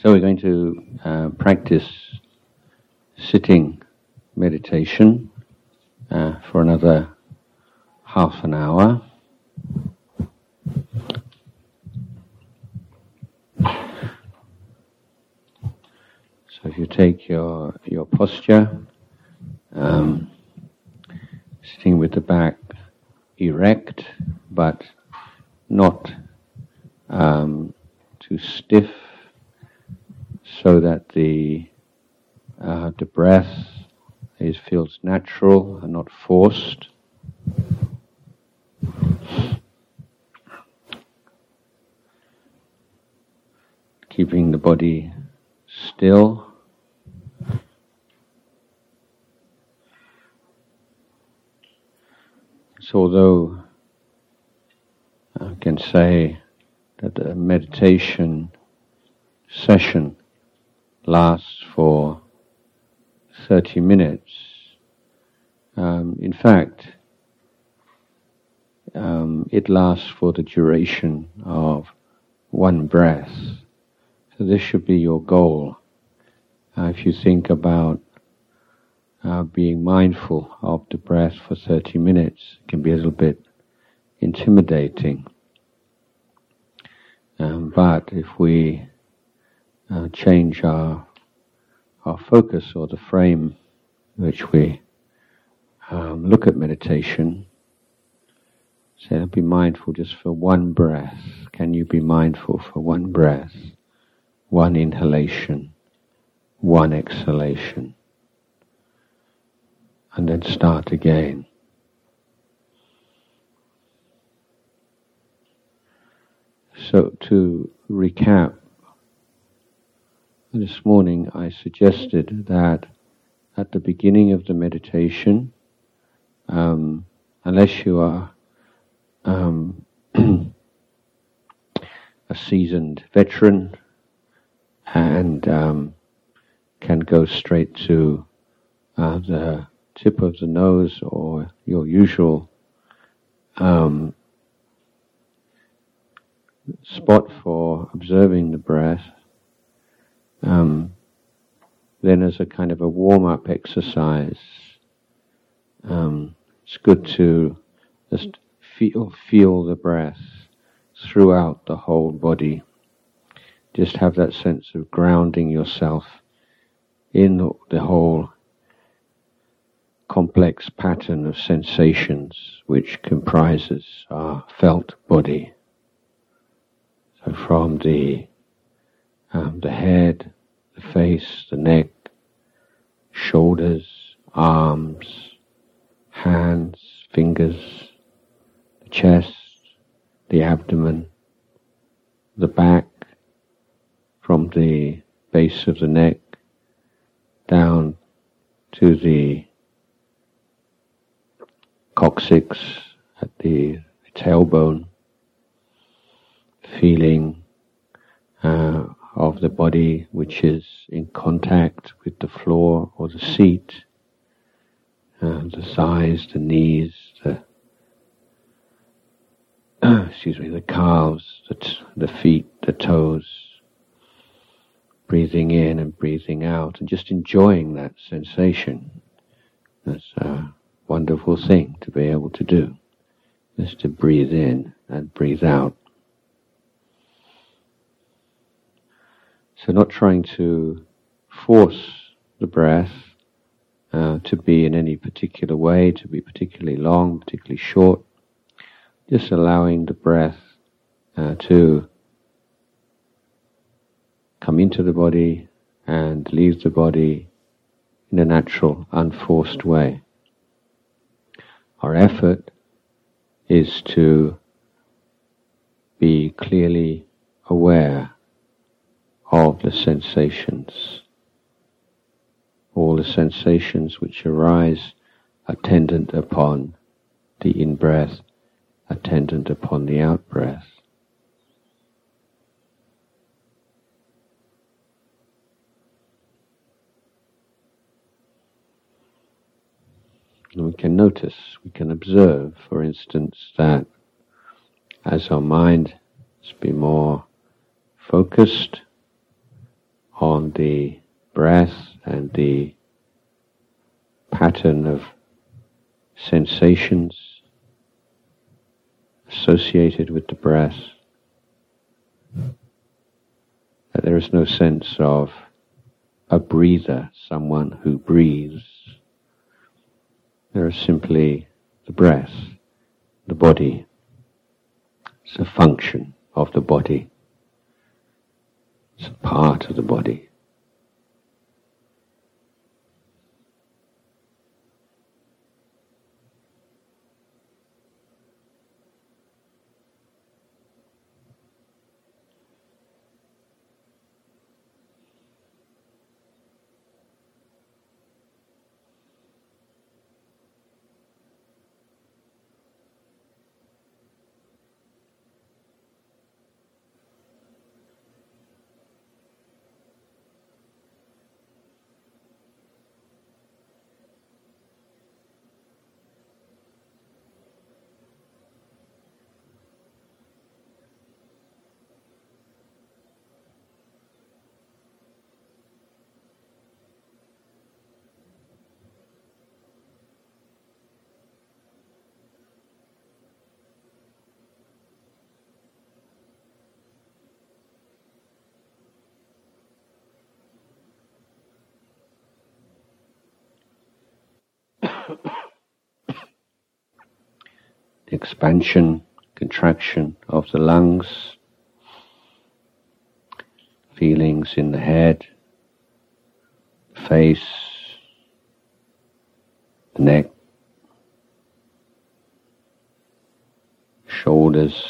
So we're going to practice sitting meditation for another half an hour. So if you take your posture, sitting with the back erect, but not too stiff, so that the breath feels natural and not forced. Keeping the body still. So although I can say that the meditation session lasts for 30 minutes, in fact, it lasts for the duration of one breath. So this should be your goal. If you think about being mindful of the breath for 30 minutes, it can be a little bit intimidating. But if we change our focus or the frame in which we look at meditation, say, be mindful just for one breath. Can you be mindful for one breath, one inhalation, one exhalation? And then start again. So to recap, this morning I suggested that at the beginning of the meditation, unless you are a seasoned veteran and can go straight to the tip of the nose or your usual spot for observing the breath, then as a kind of a warm-up exercise, it's good to just feel the breath throughout the whole body. Just have that sense of grounding yourself in the whole complex pattern of sensations which comprises our felt body. So from the head, the face, the neck, shoulders, arms, hands, fingers, the chest, the abdomen, the back, from the base of the neck down to the coccyx at the tailbone, feeling of the body which is in contact with the floor or the seat, the thighs, the knees, the calves, the feet, the toes, breathing in and breathing out, and just enjoying that sensation. That's a wonderful thing to be able to do, just to breathe in and breathe out. So not trying to force the breath to be in any particular way, to be particularly long, particularly short. Just allowing the breath to come into the body and leave the body in a natural, unforced way. Our effort is to be clearly aware of the sensations. All the sensations which arise attendant upon the in-breath, attendant upon the out-breath. And we can notice, we can observe, for instance, that as our mind has been more focused, on the breath and the pattern of sensations associated with the breath, that there is no sense of a breather, someone who breathes. There is simply the breath, the body. It's a function of the body. It's a part of the body. Expansion, contraction of the lungs, feelings in the head, face, the neck, shoulders,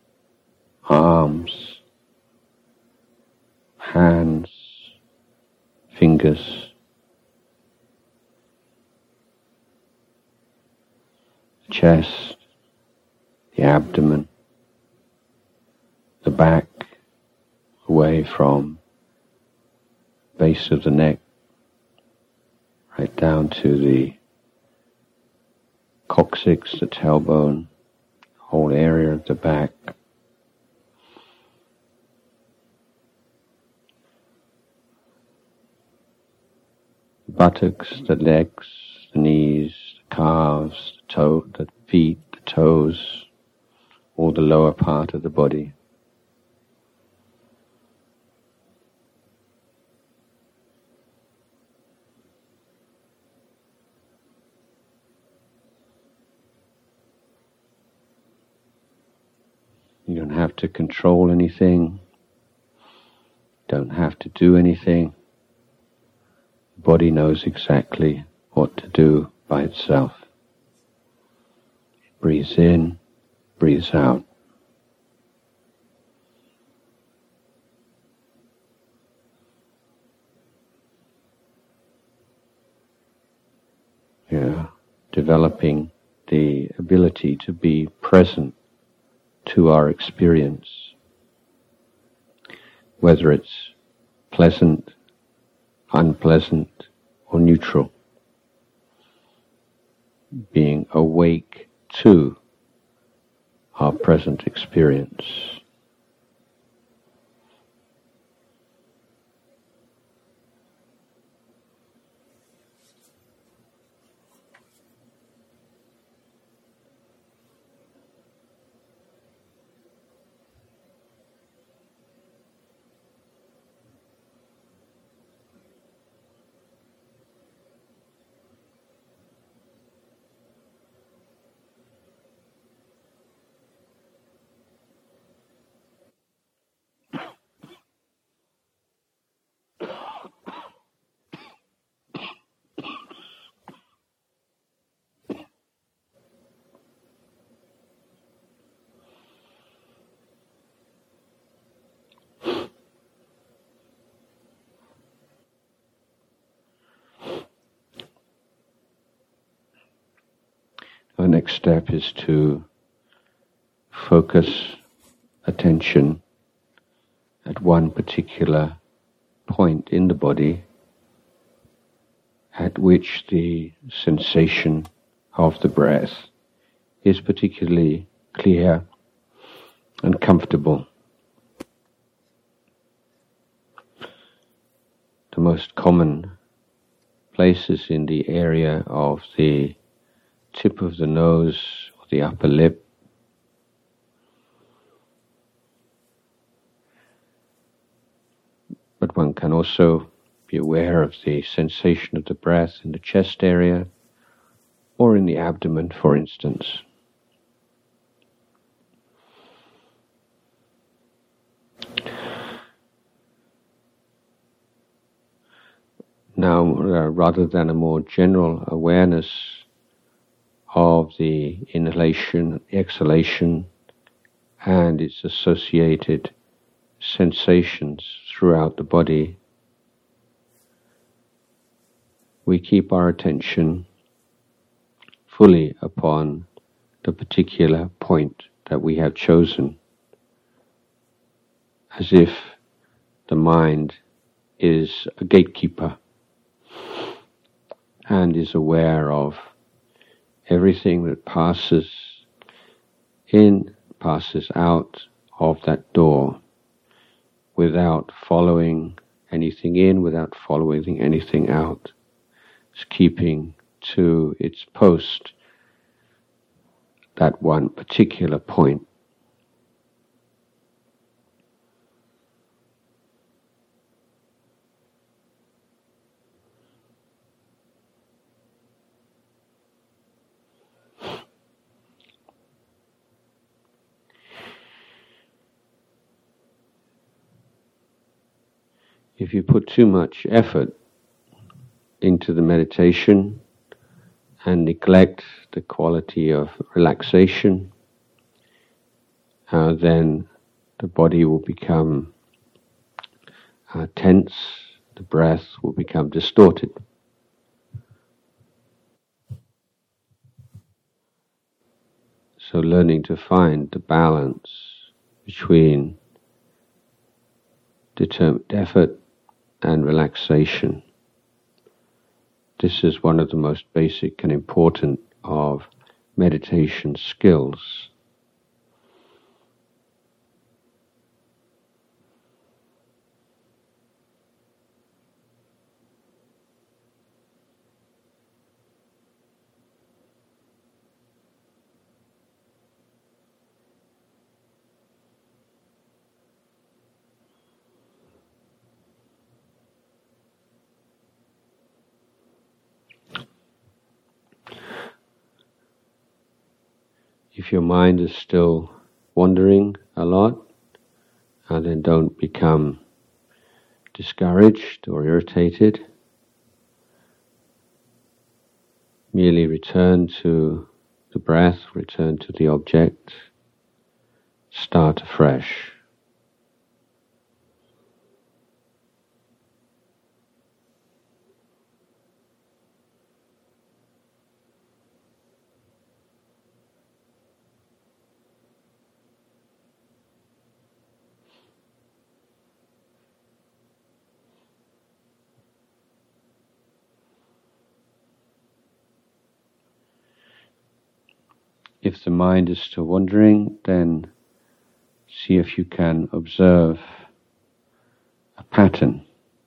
arms, hands, fingers, chest, the abdomen, the back, away from base of the neck, right down to the coccyx, the tailbone, whole area of the back. The buttocks, the legs, the knees, the calves, the feet, the toes, all the lower part of the body. You don't have to control anything, don't have to do anything. The body knows exactly what to do by itself. It breathes in, breathes out. Yeah, developing the ability to be present to our experience, whether it's pleasant, unpleasant, or neutral. Being awake to our present experience. The next step is to focus attention at one particular point in the body at which the sensation of the breath is particularly clear and comfortable. most common places in the area of the tip of the nose or the upper lip. But one can also be aware of the sensation of the breath in the chest area or in the abdomen, for instance. Now, rather than a more general awareness of the inhalation, exhalation, and its associated sensations throughout the body, we keep our attention fully upon the particular point that we have chosen, as if the mind is a gatekeeper and is aware of everything that passes in, passes out of that door, without following anything in, without following anything out. It's keeping to its post, that one particular point. If you put too much effort into the meditation and neglect the quality of relaxation, then the body will become tense, the breath will become distorted. So learning to find the balance between determined effort and relaxation. This is one of the most basic and important of meditation skills. If your mind is still wandering a lot, then don't become discouraged or irritated. Merely return to the breath, return to the object, start afresh. If the mind is still wandering, then see if you can observe a pattern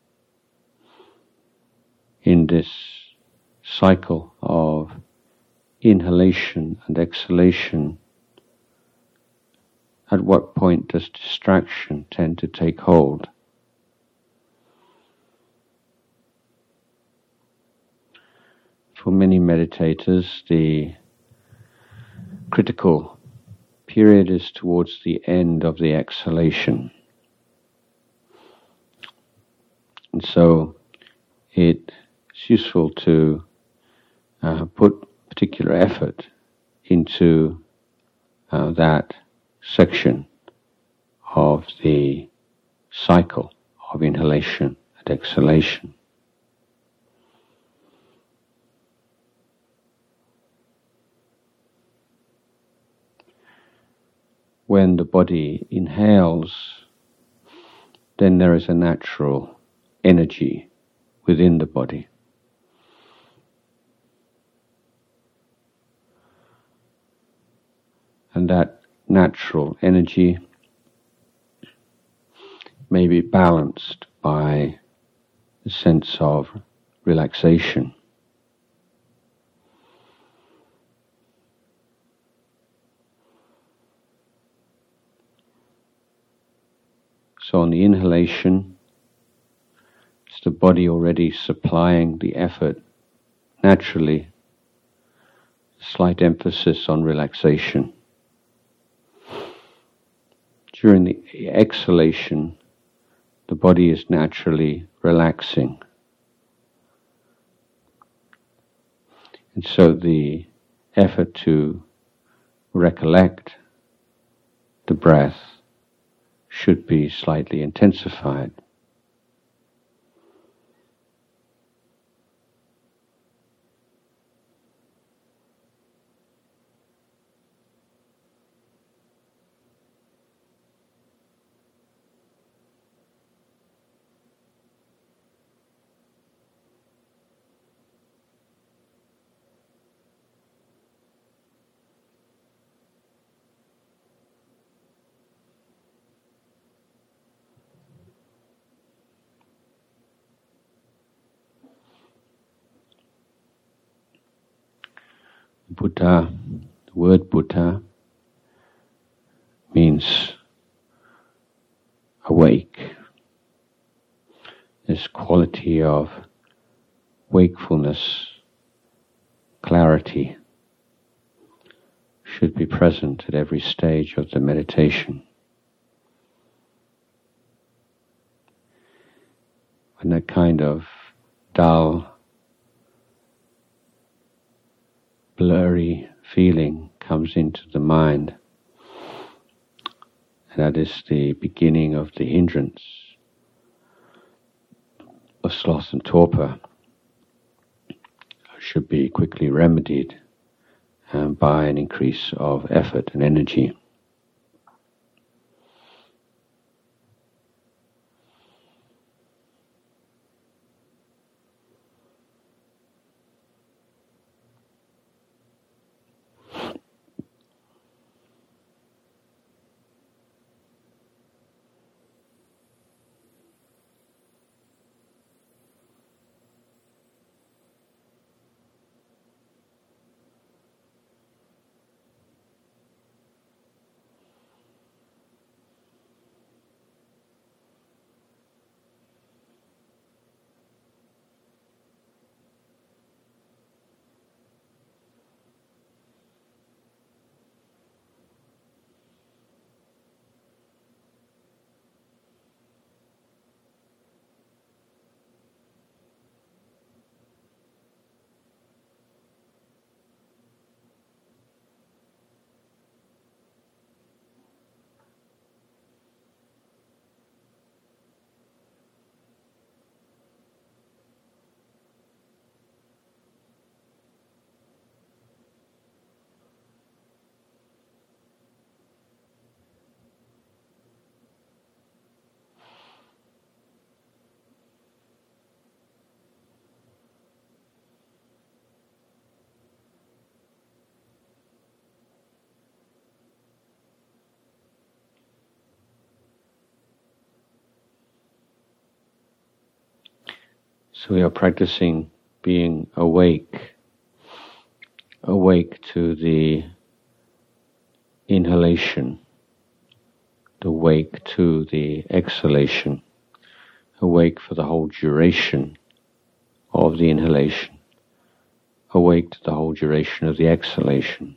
in this cycle of inhalation and exhalation. At what point does distraction tend to take hold? For many meditators, the critical period is towards the end of the exhalation. And so it's useful to put particular effort into that section of the cycle of inhalation and exhalation. When the body inhales, then there is a natural energy within the body. And that natural energy may be balanced by a sense of relaxation. So on the inhalation, it's the body already supplying the effort naturally, slight emphasis on relaxation. During the exhalation, the body is naturally relaxing. And so the effort to recollect the breath should be slightly intensified. Buddha, the word Buddha means awake. This quality of wakefulness, clarity, should be present at every stage of the meditation. When that kind of dull, blurry feeling comes into the mind, that is the beginning of the hindrance of sloth and torpor, should be quickly remedied by an increase of effort and energy. So we are practicing being awake to the inhalation, awake to the exhalation, awake for the whole duration of the inhalation, awake to the whole duration of the exhalation.